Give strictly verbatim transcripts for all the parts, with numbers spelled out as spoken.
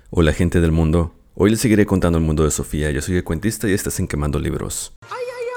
Hola gente del mundo, hoy les seguiré contando el mundo de Sofía. Yo soy el cuentista y estás en Quemando Libros. Ay, ay,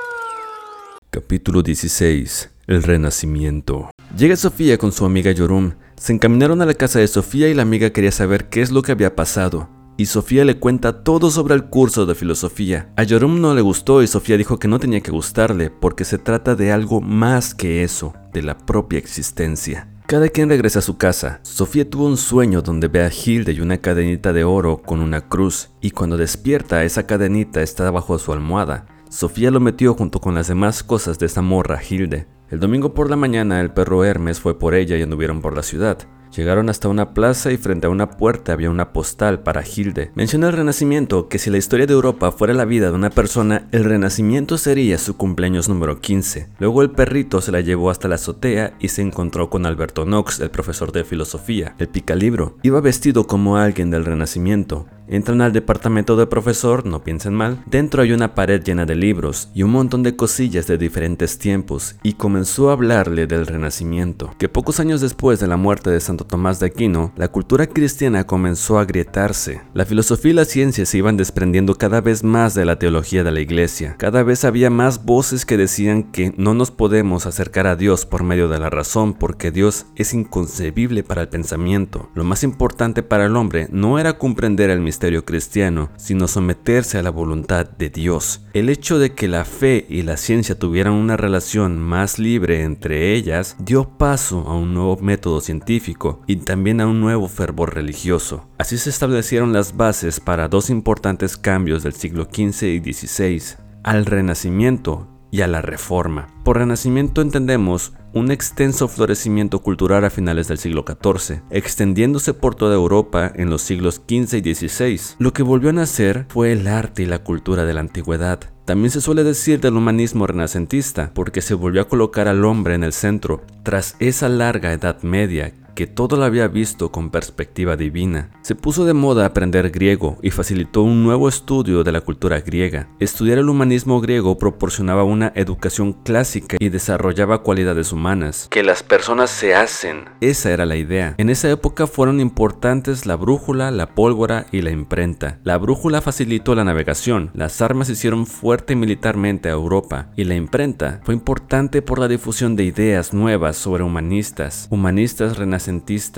ay. Capítulo dieciséis. El Renacimiento. Llega Sofía con su amiga Yorum. Se encaminaron a la casa de Sofía y la amiga quería saber qué es lo que había pasado. Y Sofía le cuenta todo sobre el curso de filosofía. A Yorum no le gustó y Sofía dijo que no tenía que gustarle porque se trata de algo más que eso, de la propia existencia. Cada quien regresa a su casa. Sofía tuvo un sueño donde ve a Hilde y una cadenita de oro con una cruz, y cuando despierta esa cadenita está bajo su almohada. Sofía lo metió junto con las demás cosas de esa morra Hilde. El domingo por la mañana el perro Hermes fue por ella y anduvieron por la ciudad. Llegaron hasta una plaza y frente a una puerta había una postal para Hilde. Menciona el Renacimiento, que si la historia de Europa fuera la vida de una persona, el Renacimiento sería su cumpleaños número quince. Luego el perrito se la llevó hasta la azotea y se encontró con Alberto Knox, el profesor de filosofía, el picalibro. Iba vestido como alguien del Renacimiento. Entran al departamento del profesor, no piensen mal. Dentro hay una pared llena de libros y un montón de cosillas de diferentes tiempos, y comenzó a hablarle del Renacimiento, que pocos años después de la muerte de Santo Tomás de Aquino, la cultura cristiana comenzó a agrietarse. La filosofía y la ciencia se iban desprendiendo cada vez más de la teología de la iglesia. Cada vez había más voces que decían que no nos podemos acercar a Dios por medio de la razón, porque Dios es inconcebible para el pensamiento. Lo más importante para el hombre no era comprender el misterio cristiano, sino someterse a la voluntad de Dios. El hecho de que la fe y la ciencia tuvieran una relación más libre entre ellas dio paso a un nuevo método científico y también a un nuevo fervor religioso. Así se establecieron las bases para dos importantes cambios del siglo quince y dieciséis, al Renacimiento y a la Reforma. Por Renacimiento entendemos un extenso florecimiento cultural a finales del siglo catorce, extendiéndose por toda Europa en los siglos quince y dieciséis. Lo que volvió a nacer fue el arte y la cultura de la antigüedad. También se suele decir del humanismo renacentista, porque se volvió a colocar al hombre en el centro, tras esa larga Edad Media que todo lo había visto con perspectiva divina. Se puso de moda aprender griego y facilitó un nuevo estudio de la cultura griega. Estudiar el humanismo griego proporcionaba una educación clásica y desarrollaba cualidades humanas, que las personas se hacen. Esa era la idea. En esa época fueron importantes la brújula, la pólvora y la imprenta. La brújula facilitó la navegación, las armas hicieron fuerte militarmente a Europa, y la imprenta fue importante por la difusión de ideas nuevas sobre humanistas, humanistas renacentistas.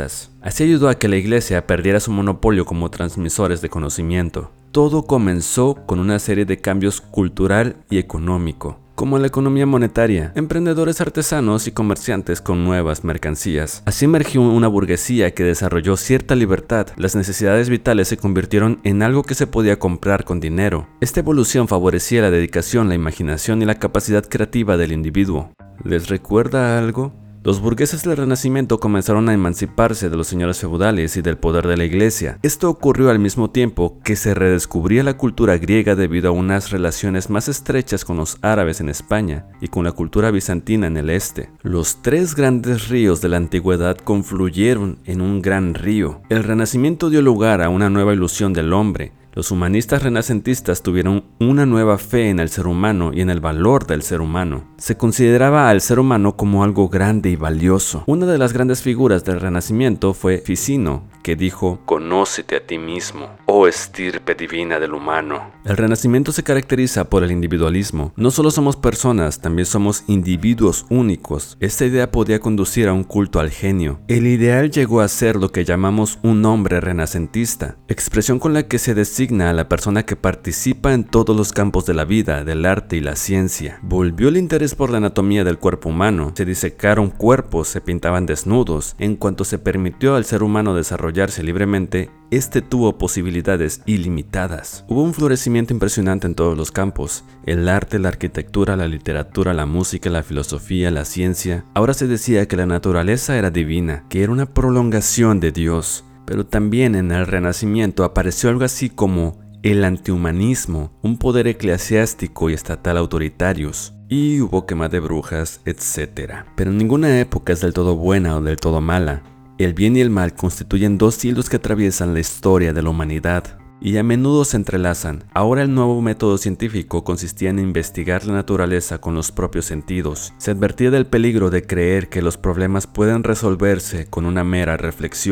Así ayudó a que la iglesia perdiera su monopolio como transmisores de conocimiento. Todo comenzó con una serie de cambios cultural y económico, como la economía monetaria, emprendedores artesanos y comerciantes con nuevas mercancías. Así emergió una burguesía que desarrolló cierta libertad. Las necesidades vitales se convirtieron en algo que se podía comprar con dinero. Esta evolución favorecía la dedicación, la imaginación y la capacidad creativa del individuo. ¿Les recuerda algo? Los burgueses del Renacimiento comenzaron a emanciparse de los señores feudales y del poder de la iglesia. Esto ocurrió al mismo tiempo que se redescubría la cultura griega debido a unas relaciones más estrechas con los árabes en España y con la cultura bizantina en el este. Los tres grandes ríos de la antigüedad confluyeron en un gran río. El Renacimiento dio lugar a una nueva ilusión del hombre. Los humanistas renacentistas tuvieron una nueva fe en el ser humano y en el valor del ser humano. Se consideraba al ser humano como algo grande y valioso. Una de las grandes figuras del Renacimiento fue Ficino, que dijo: «Conócete a ti mismo, oh estirpe divina del humano». El Renacimiento se caracteriza por el individualismo. No solo somos personas, también somos individuos únicos. Esta idea podía conducir a un culto al genio. El ideal llegó a ser lo que llamamos un hombre renacentista, expresión con la que se designa a la persona que participa en todos los campos de la vida, del arte y la ciencia. Volvió el interés por la anatomía del cuerpo humano. Se disecaron cuerpos, se pintaban desnudos. En cuanto se permitió al ser humano desarrollarse libremente, este tuvo posibilidades ilimitadas. Hubo un florecimiento impresionante en todos los campos: el arte, la arquitectura, la literatura, la música, la filosofía, la ciencia. Ahora se decía que la naturaleza era divina, que era una prolongación de Dios. Pero también en el Renacimiento apareció algo así como el antihumanismo, un poder eclesiástico y estatal autoritarios. Y hubo quema de brujas, etcétera. Pero ninguna época es del todo buena o del todo mala. El bien y el mal constituyen dos hilos que atraviesan la historia de la humanidad y a menudo se entrelazan. Ahora el nuevo método científico consistía en investigar la naturaleza con los propios sentidos. Se advertía del peligro de creer que los problemas pueden resolverse con una mera reflexión.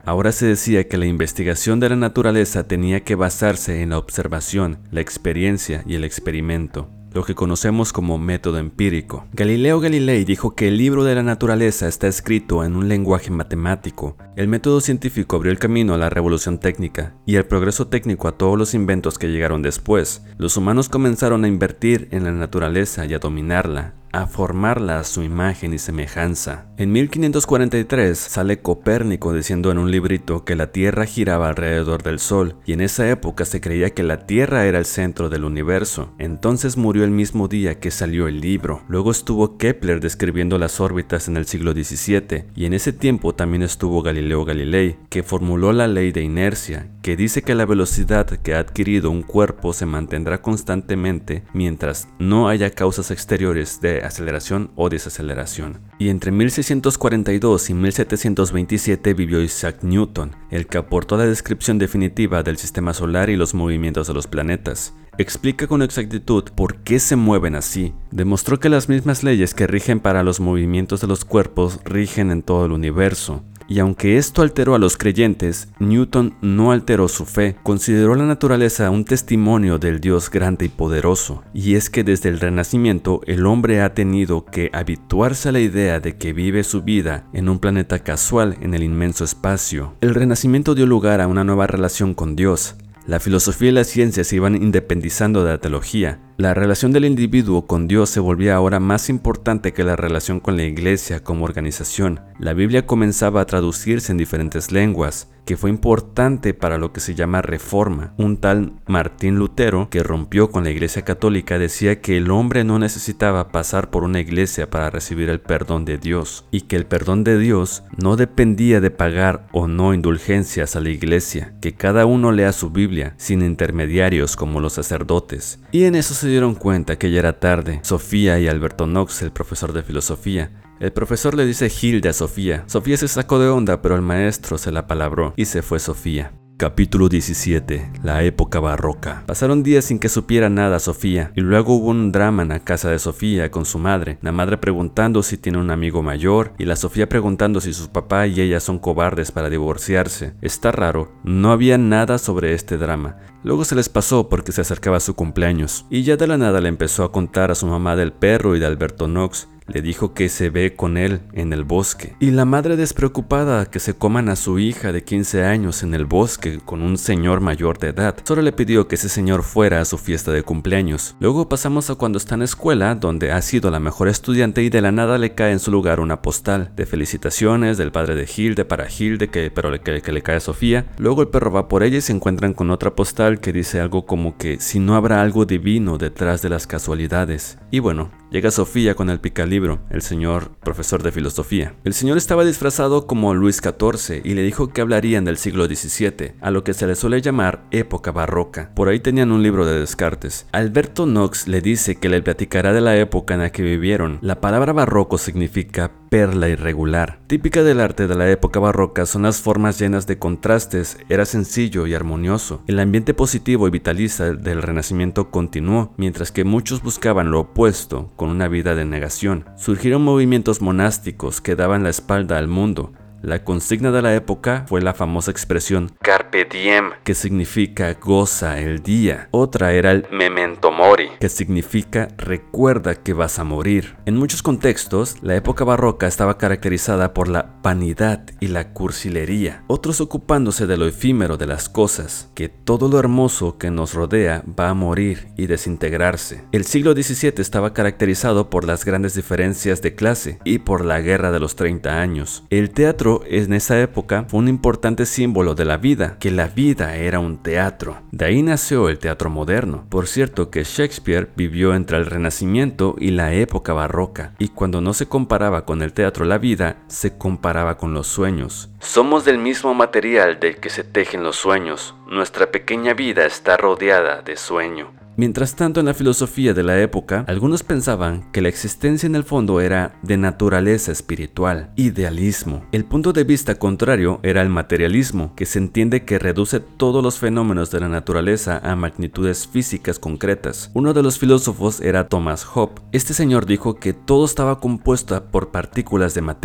Ahora se decía que la investigación de la naturaleza tenía que basarse en la observación, la experiencia y el experimento, lo que conocemos como método empírico. Galileo Galilei dijo que el libro de la naturaleza está escrito en un lenguaje matemático. El método científico abrió el camino a la revolución técnica y el progreso técnico a todos los inventos que llegaron después. Los humanos comenzaron a invertir en la naturaleza y a dominarla, a formarla a su imagen y semejanza. En mil quinientos cuarenta y tres sale Copérnico diciendo en un librito que la Tierra giraba alrededor del Sol, y en esa época se creía que la Tierra era el centro del universo. Entonces murió el mismo día que salió el libro. Luego estuvo Kepler describiendo las órbitas en el siglo diecisiete, y en ese tiempo también estuvo Galileo Galilei, que formuló la ley de inercia, que dice que la velocidad que ha adquirido un cuerpo se mantendrá constantemente mientras no haya causas exteriores de aceleración o desaceleración. Y entre mil seiscientos cuarenta y dos y mil setecientos veintisiete vivió Isaac Newton, el que aportó la descripción definitiva del sistema solar y los movimientos de los planetas. Explica con exactitud por qué se mueven así. Demostró que las mismas leyes que rigen para los movimientos de los cuerpos rigen en todo el universo. Y aunque esto alteró a los creyentes, Newton no alteró su fe. Consideró la naturaleza un testimonio del Dios grande y poderoso. Y es que desde el Renacimiento el hombre ha tenido que habituarse a la idea de que vive su vida en un planeta casual en el inmenso espacio. El Renacimiento dio lugar a una nueva relación con Dios. La filosofía y la ciencia se iban independizando de la teología. La relación del individuo con Dios se volvía ahora más importante que la relación con la iglesia como organización. La Biblia comenzaba a traducirse en diferentes lenguas, que fue importante para lo que se llama reforma. Un tal Martín Lutero, que rompió con la iglesia católica, decía que el hombre no necesitaba pasar por una iglesia para recibir el perdón de Dios, y que el perdón de Dios no dependía de pagar o no indulgencias a la iglesia, que cada uno lea su Biblia sin intermediarios como los sacerdotes. Y en eso se dieron cuenta que ya era tarde. Sofía y Alberto Knox, el profesor de filosofía. El profesor le dice Hilde a Sofía. Sofía se sacó de onda, pero el maestro se la palabró y se fue Sofía. Capítulo diecisiete. La época barroca. Pasaron días sin que supiera nada Sofía, y luego hubo un drama en la casa de Sofía con su madre. La madre preguntando si tiene un amigo mayor, y la Sofía preguntando si su papá y ella son cobardes para divorciarse. Está raro, no había nada sobre este drama. Luego se les pasó porque se acercaba su cumpleaños, y ya de la nada le empezó a contar a su mamá del perro y de Alberto Knox. Le dijo que se ve con él en el bosque. Y la madre despreocupada que se coman a su hija de quince años en el bosque con un señor mayor de edad. Solo le pidió que ese señor fuera a su fiesta de cumpleaños. Luego pasamos a cuando está en escuela, donde ha sido la mejor estudiante y de la nada le cae en su lugar una postal de felicitaciones del padre de Hilde para Hilde, que, pero que, que le cae a Sofía. Luego el perro va por ella y se encuentran con otra postal que dice algo como que si no habrá algo divino detrás de las casualidades. Y bueno, llega Sofía con el picalibro, el señor profesor de filosofía. El señor estaba disfrazado como Luis catorce y le dijo que hablarían del siglo diecisiete, a lo que se le suele llamar época barroca. Por ahí tenían un libro de Descartes. Alberto Knox le dice que le platicará de la época en la que vivieron. La palabra barroco significa perla irregular. Típica del arte de la época barroca son las formas llenas de contrastes, era sencillo y armonioso. El ambiente positivo y vitalista del Renacimiento continuó, mientras que muchos buscaban lo opuesto, con una vida de negación. Surgieron movimientos monásticos que daban la espalda al mundo. La consigna de la época fue la famosa expresión Carpe diem, que significa goza el día. Otra era el Memento mori, que significa recuerda que vas a morir. En muchos contextos, la época barroca estaba caracterizada por la vanidad y la cursilería, otros ocupándose de lo efímero de las cosas, que todo lo hermoso que nos rodea va a morir y desintegrarse. El siglo diecisiete estaba caracterizado por las grandes diferencias de clase y por la guerra de los treinta años. El teatro en esa época fue un importante símbolo de la vida, que la vida era un teatro. De ahí nació el teatro moderno. Por cierto que Shakespeare vivió entre el Renacimiento y la época barroca, y cuando no se comparaba con el teatro la vida, se comparaba con los sueños. Somos del mismo material del que se tejen los sueños. Nuestra pequeña vida está rodeada de sueño. Mientras tanto, en la filosofía de la época, algunos pensaban que la existencia en el fondo era de naturaleza espiritual, idealismo. El punto de vista contrario era el materialismo, que se entiende que reduce todos los fenómenos de la naturaleza a magnitudes físicas concretas. Uno de los filósofos era Thomas Hobbes. Este señor dijo que todo estaba compuesto por partículas de materia,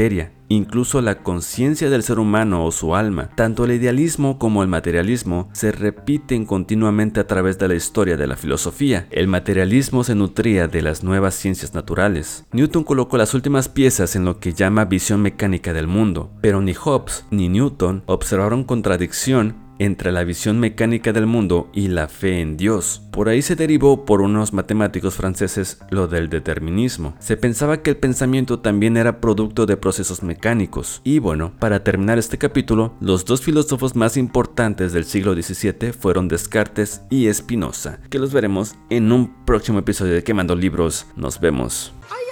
incluso la conciencia del ser humano o su alma. Tanto el idealismo como el materialismo se repiten continuamente a través de la historia de la filosofía. El materialismo se nutría de las nuevas ciencias naturales. Newton colocó las últimas piezas en lo que llama visión mecánica del mundo, pero ni Hobbes ni Newton observaron contradicción entre la visión mecánica del mundo y la fe en Dios. Por ahí se derivó por unos matemáticos franceses lo del determinismo. Se pensaba que el pensamiento también era producto de procesos mecánicos. Y bueno, para terminar este capítulo, los dos filósofos más importantes del siglo diecisiete fueron Descartes y Spinoza, que los veremos en un próximo episodio de Quemando Libros. Nos vemos.